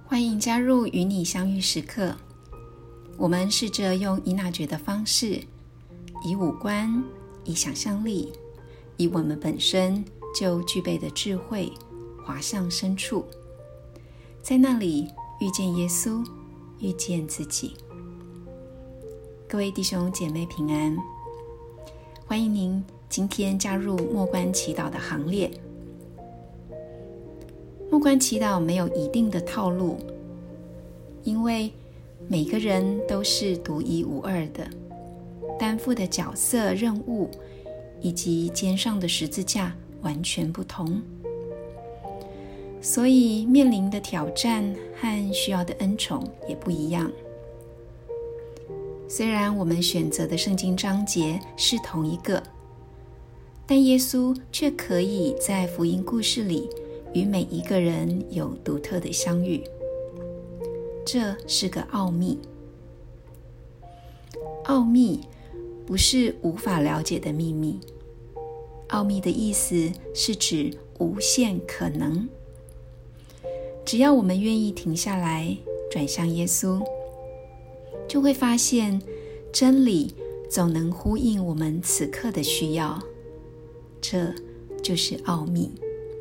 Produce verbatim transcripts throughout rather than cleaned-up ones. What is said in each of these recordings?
欢迎加入与你相遇时刻。我们试着用依纳爵的方式，以五官，以想象力，以我们本身就具备的智慧，滑向深处，在那里遇见耶稣，遇见自己。各位弟兄姐妹平安，欢迎您今天加入默观祈祷的行列。默观祈祷没有一定的套路，因为每个人都是独一无二的，担负的角色、任务以及肩上的十字架完全不同，所以面临的挑战和需要的恩宠也不一样。虽然我们选择的圣经章节是同一个，但耶稣却可以在福音故事里与每一个人有独特的相遇，这是个奥秘。奥秘不是无法了解的秘密，奥秘的意思是指无限可能。只要我们愿意停下来，转向耶稣，就会发现真理总能呼应我们此刻的需要，这就是奥秘。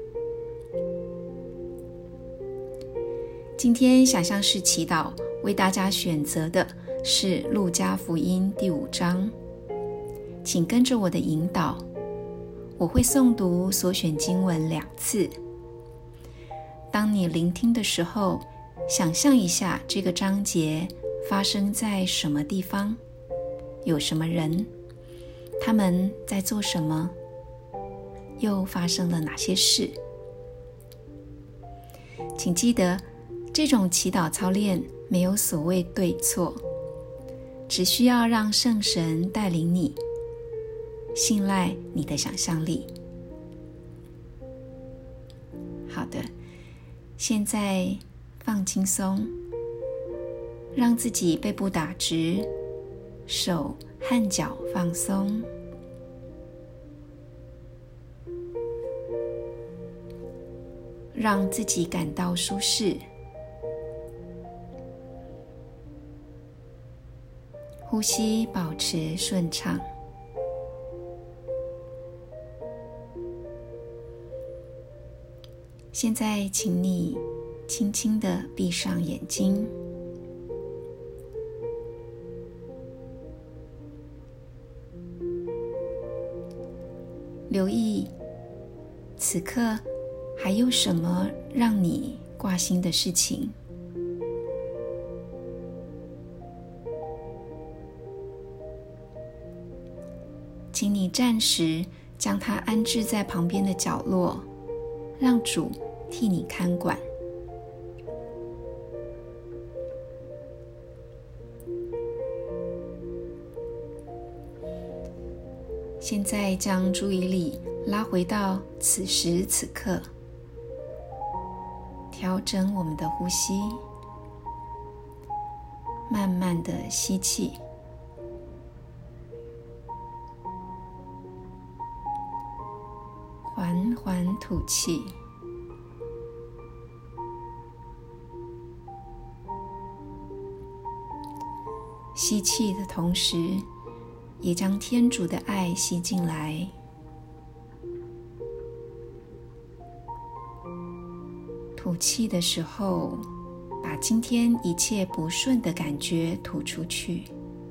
今天想象式祈祷为大家选择的是路加福音第五章，请跟着我的引导，我会诵读所选经文两次。当你聆听的时候，想象一下这个章节发生在什么地方，有什么人，他们在做什么，又发生了哪些事。请记得，这种祈祷操练没有所谓对错，只需要让圣神带领你，信赖你的想象力。好的，现在放轻松，让自己背部打直，手和脚放松，让自己感到舒适。呼吸保持顺畅。现在请你轻轻地闭上眼睛，留意此刻还有什么让你挂心的事情。请你暂时将它安置在旁边的角落，让主替你看管。现在将注意力拉回到此时此刻，调整我们的呼吸，慢慢的吸气，缓缓吐气。吸气的同时，也将天主的爱吸进来。吐气的时候，把今天一切不顺的感觉吐出去。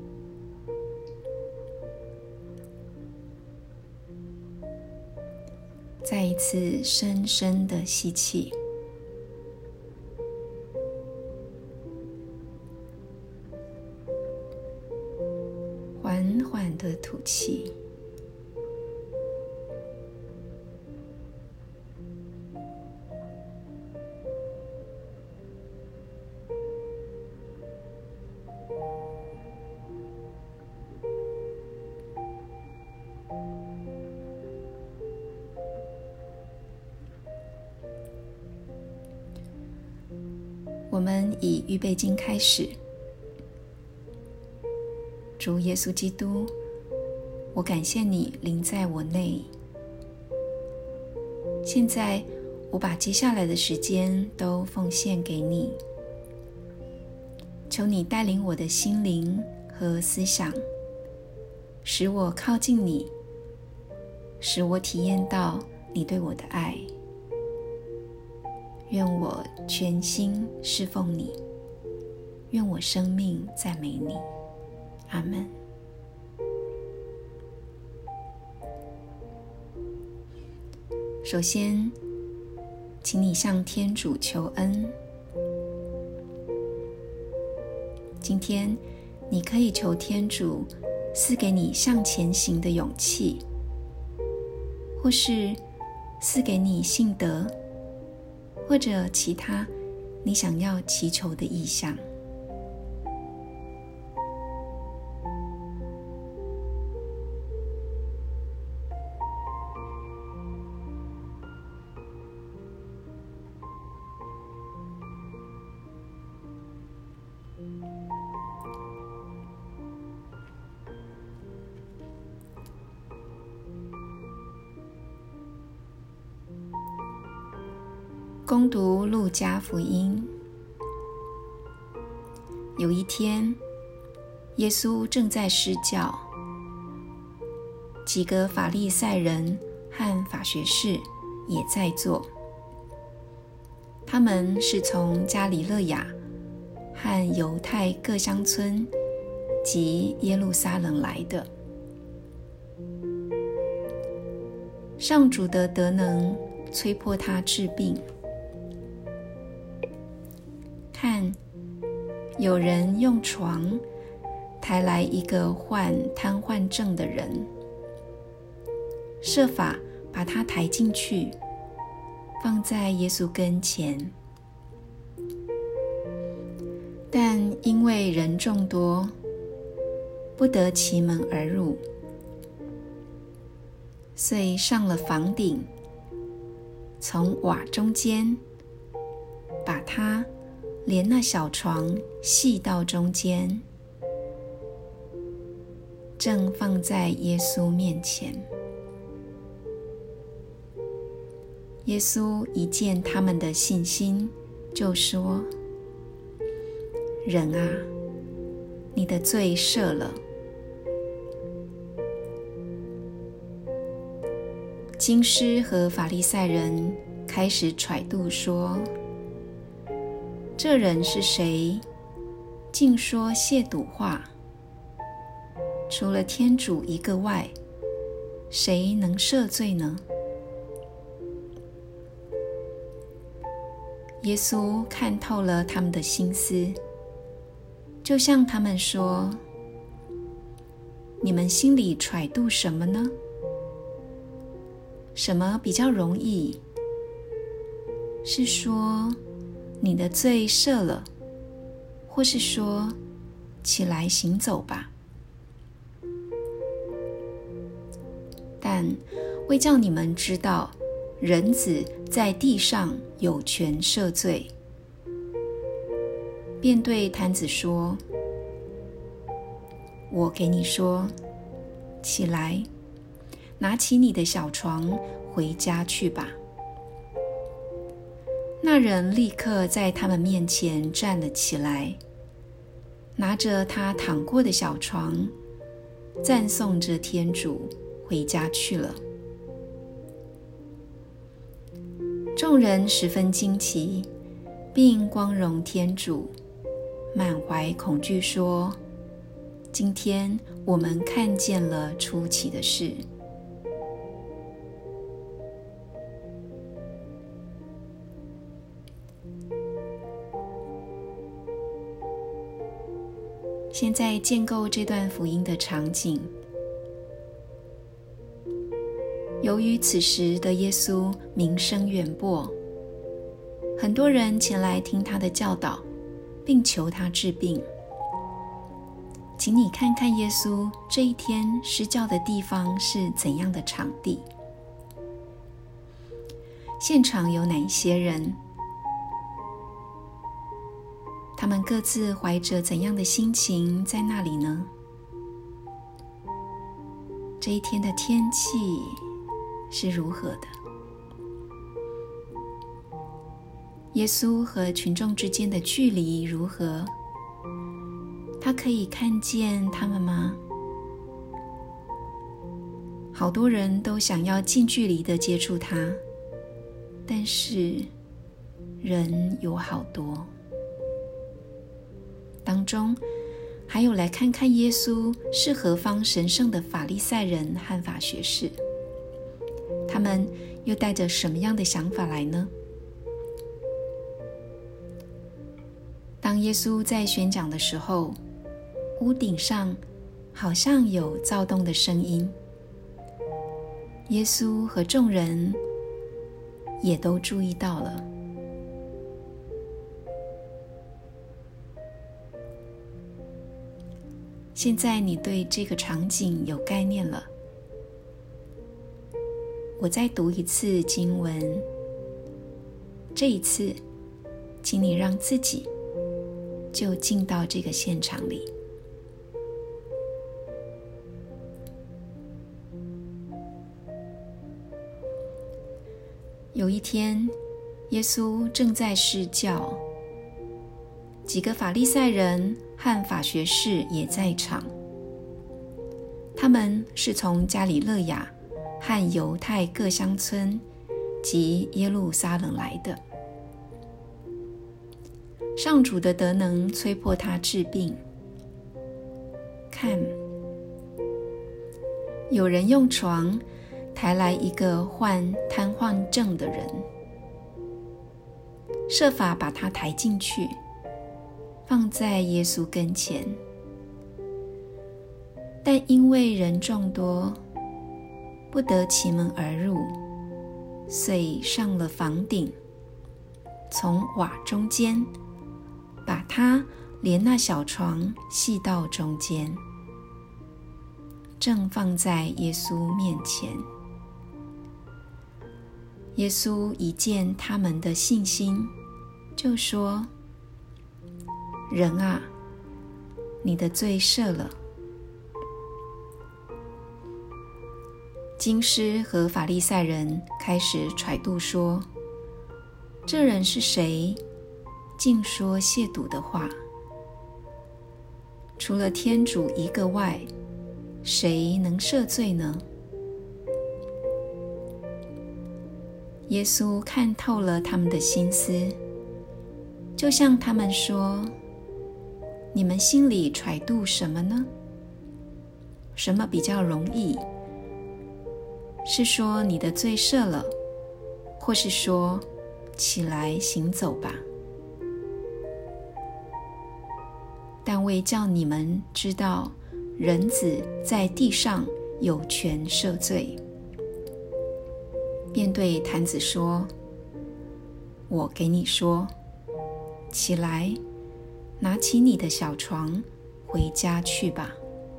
再一次深深的吸气，缓缓的吐气。我们以预备经开始。主耶稣基督，我感谢你临在我内。现在我把接下来的时间都奉献给你， 求你带领我的心灵和思想，使我靠近你，使我体验到你对我的爱。愿我全心侍奉你，愿我生命赞美你。阿们。首先，请你向天主求恩。今天你可以求天主赐给你向前行的勇气，或是赐给你信德，或者其他你想要祈求的意向。恭读路加福音。有一天，耶稣正在施教，几个法利赛人和法学士也在座。他们是从加里肋亚和犹太各乡村及耶路撒冷来的。上主的德能催迫他治病。看，有人用床抬来一个患瘫痪症的人，设法把他抬进去，放在耶稣跟前。但因为人众多，不得其门而入，遂上了房顶，从瓦中间把他连那小床系到中间，正放在耶稣面前。耶稣一见他们的信心，就说：人啊，你的罪赦了。经师和法利赛人开始揣度说，这人是谁？竟说亵渎话。除了天主一个外，谁能赦罪呢？耶稣看透了他们的心思，就向他们说：你们心里揣度什么呢？什么比较容易？是说你的罪赦了，或是说起来行走吧？但为叫你们知道人子在地上有权赦罪，便对瘫子说：我给你说，起来，拿起你的小床回家去吧。那人立刻在他们面前站了起来，拿着他躺过的小床，赞颂着天主，回家去了。众人十分惊奇，并光荣天主，满怀恐惧说：今天我们看见了出奇的事。现在建构这段福音的场景。由于此时的耶稣名声远播，很多人前来听他的教导，并求他治病。请你看看耶稣这一天施教的地方是怎样的场地，现场有哪一些人，他们各自怀着怎样的心情在那里呢？这一天的天气是如何的？耶稣和群众之间的距离如何？ 他可以看见他们吗？好多人都想要近距离的接触他，但是人有好多，当中还有来看看耶稣是何方神圣的法利赛人和法学士，他们又带着什么样的想法来呢？当耶稣在宣讲的时候，屋顶上好像有躁动的声音，耶稣和众人也都注意到了。现在你对这个场景有概念了。我再读一次经文，这一次，请你让自己就进到这个现场里。有一天，耶稣正在施教，几个法利赛人和法学士也在场。他们是从加里肋亚和犹太各乡村及耶路撒冷来的。上主的德能催迫他治病。看，有人用床抬来一个患瘫痪症的人，设法把他抬进去，放在耶稣跟前。但因为人众多，不得其门而入，遂上了房顶，从瓦中间把他连那小床系到中间，正放在耶稣面前。耶稣一见他们的信心，就说：人啊，你的罪赦了。经师和法利赛人开始揣度说，这人是谁，竟说亵渎的话？除了天主一个外，谁能赦罪呢？耶稣看透了他们的心思，就向他们说：你们心里揣度什么呢？什么比较容易？是说你的罪赦了，或是说起来行走吧？但为叫你们知道人子在地上有权赦罪，便对坛子说：我给你说，起来，拿起你的小床，回家去吧。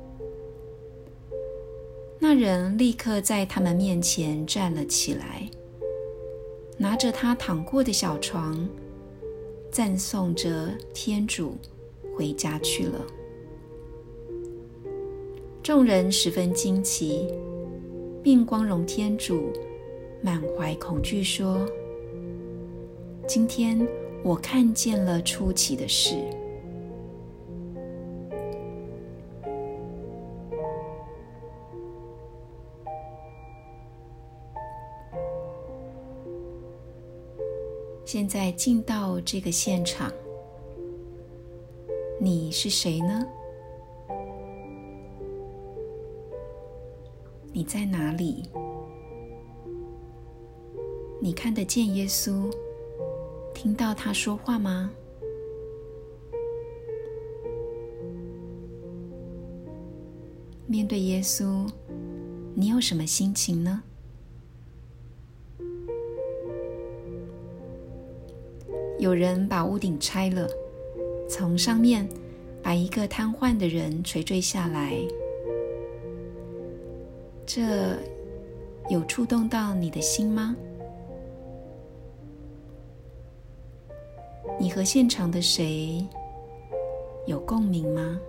那人立刻在他们面前站了起来，拿着他躺过的小床，赞颂着天主，回家去了。众人十分惊奇，并光荣天主，满怀恐惧说：今天我看见了出奇的事。现在进到这个现场，你是谁呢？你在哪里？你看得见耶稣，听到他说话吗？面对耶稣，你有什么心情呢？有人把屋顶拆了，从上面把一个瘫痪的人垂坠下来，这有触动到你的心吗？你和现场的谁有共鸣吗？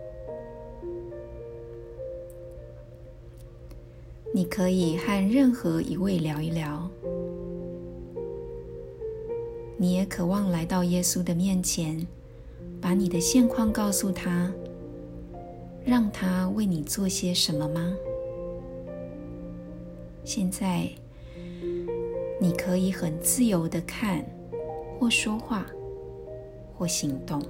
你可以和任何一位聊一聊。你也渴望来到耶稣的面前，把你的现况告诉他， 让他为你做些什么吗？现在你可以很自由地看，或说话，或行动。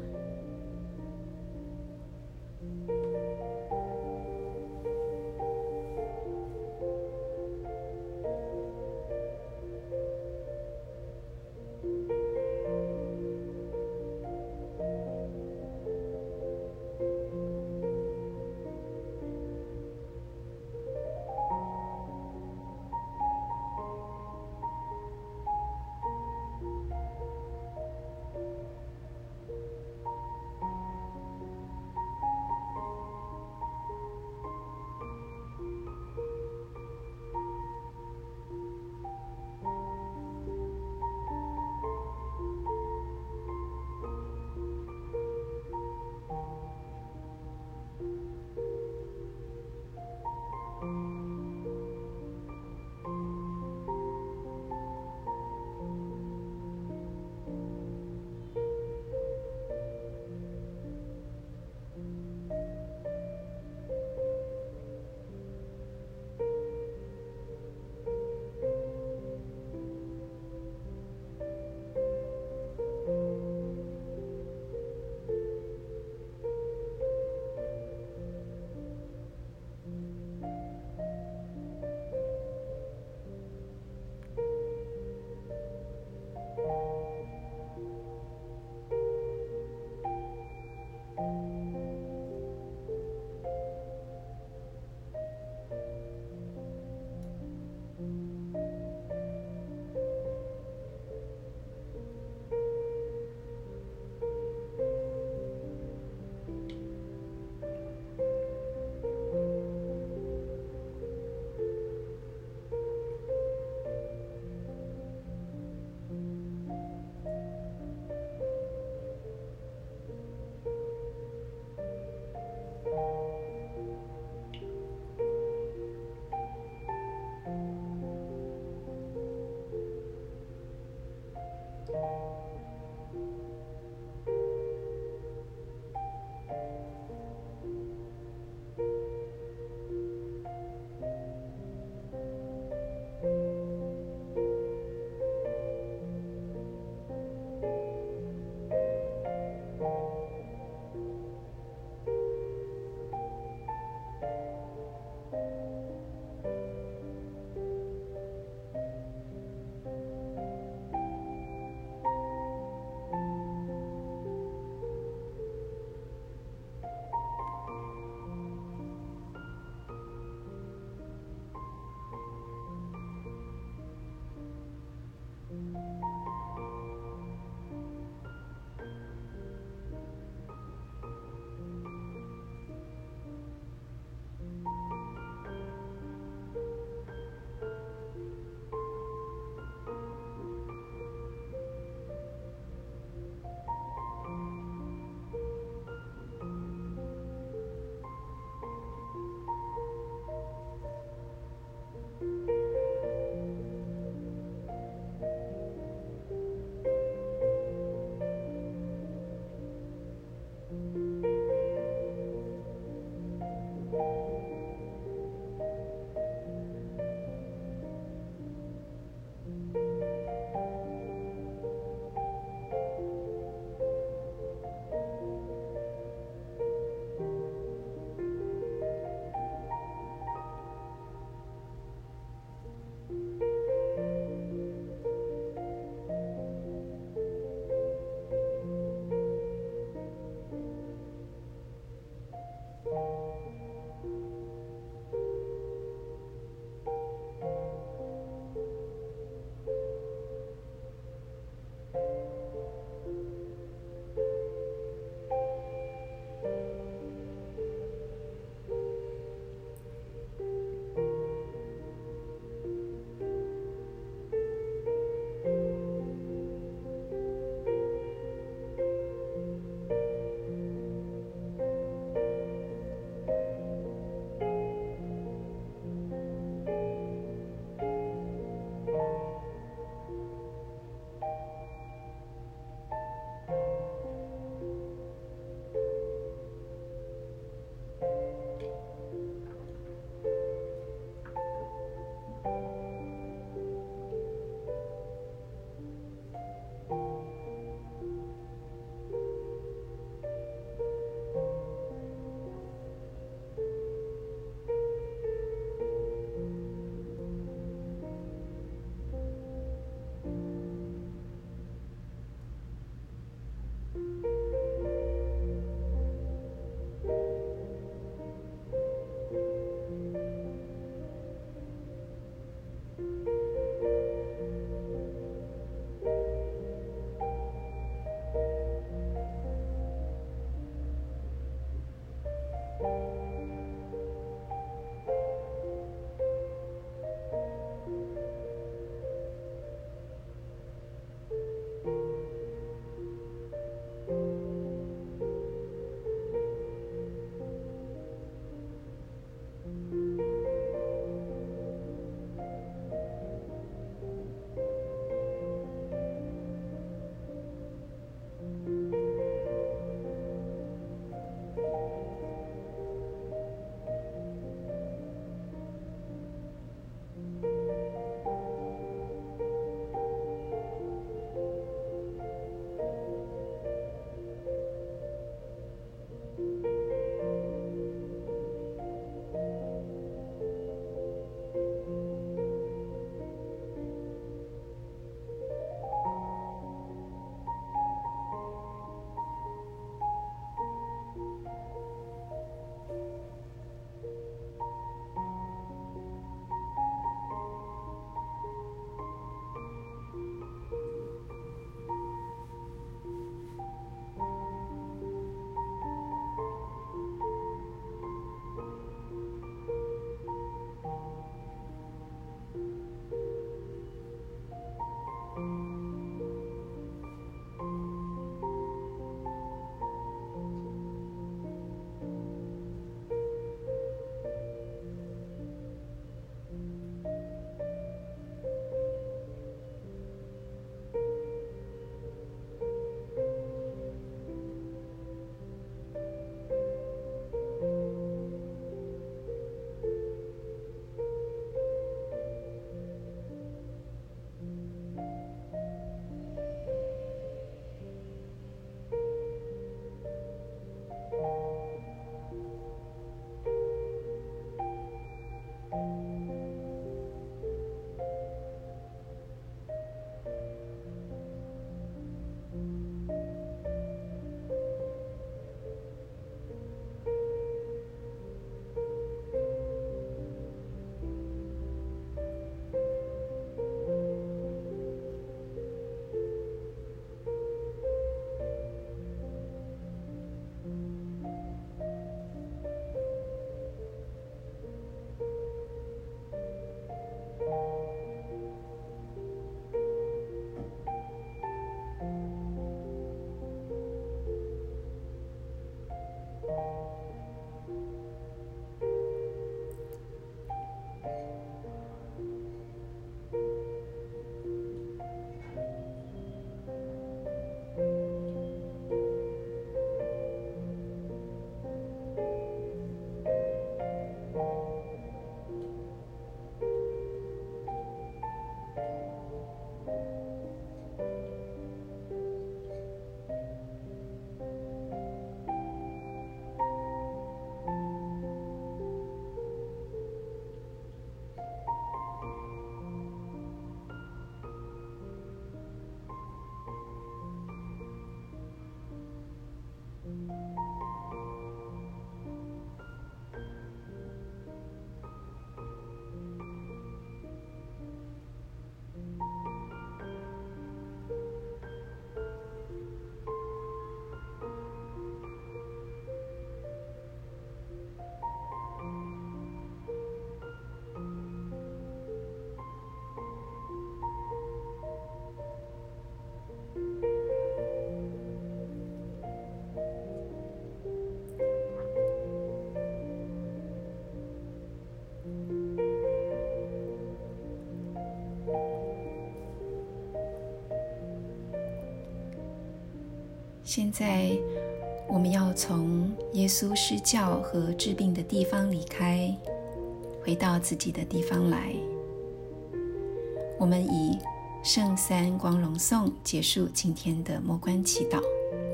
现在我们要从耶稣施教和治病的地方离开，回到自己的地方来。我们以圣三光荣颂结束今天的默观祈祷。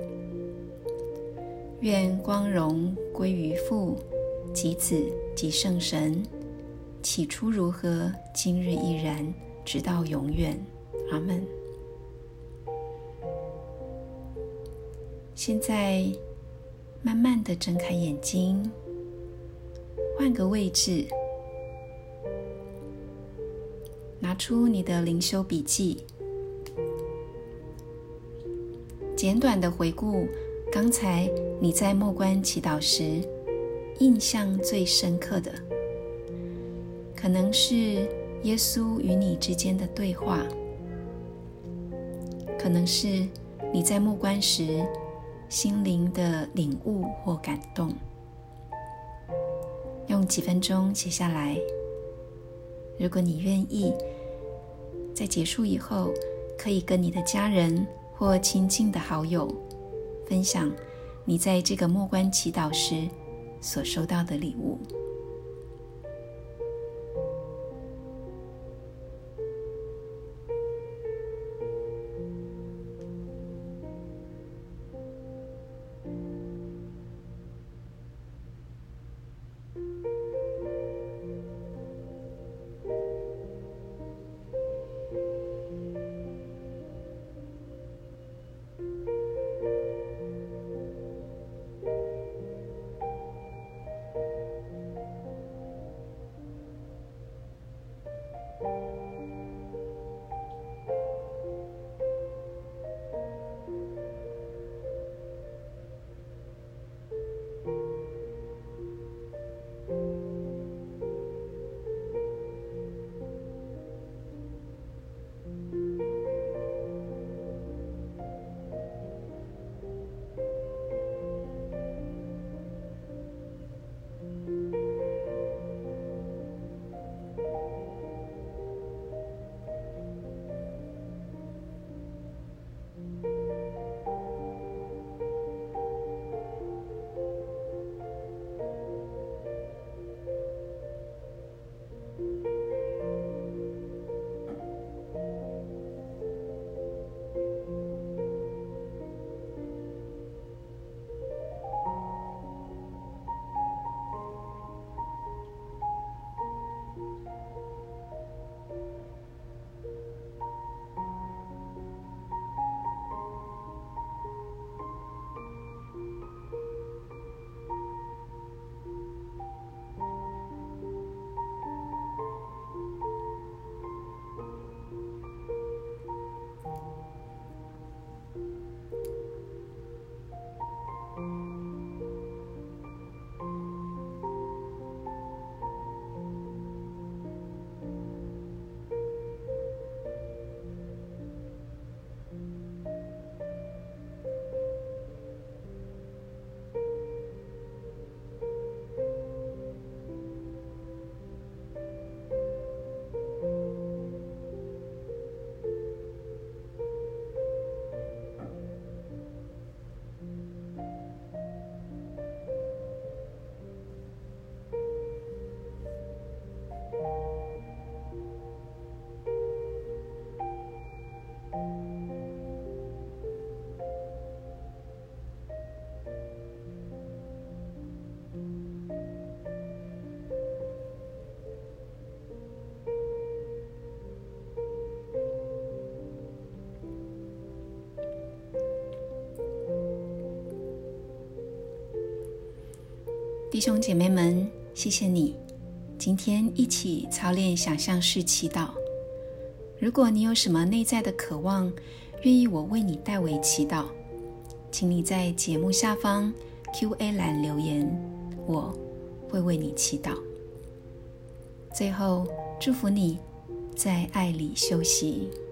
愿光荣归于父及子及圣神，起初如何，今日依然，直到永远。阿们。现在慢慢地睁开眼睛，换个位置，拿出你的灵修笔记，简短地回顾刚才你在默观祈祷时印象最深刻的，可能是耶稣与你之间的对话，可能是你在默观时心灵的领悟或感动。用几分钟写下来。如果你愿意，在结束以后，可以跟你的家人或亲近的好友分享你在这个默观祈祷时所收到的礼物。弟兄姐妹们，谢谢你今天一起操练想象式祈祷。如果你有什么内在的渴望，愿意我为你代为祈祷，请你在节目下方 Q A 栏留言，我会为你祈祷。最后，祝福你在爱里休息。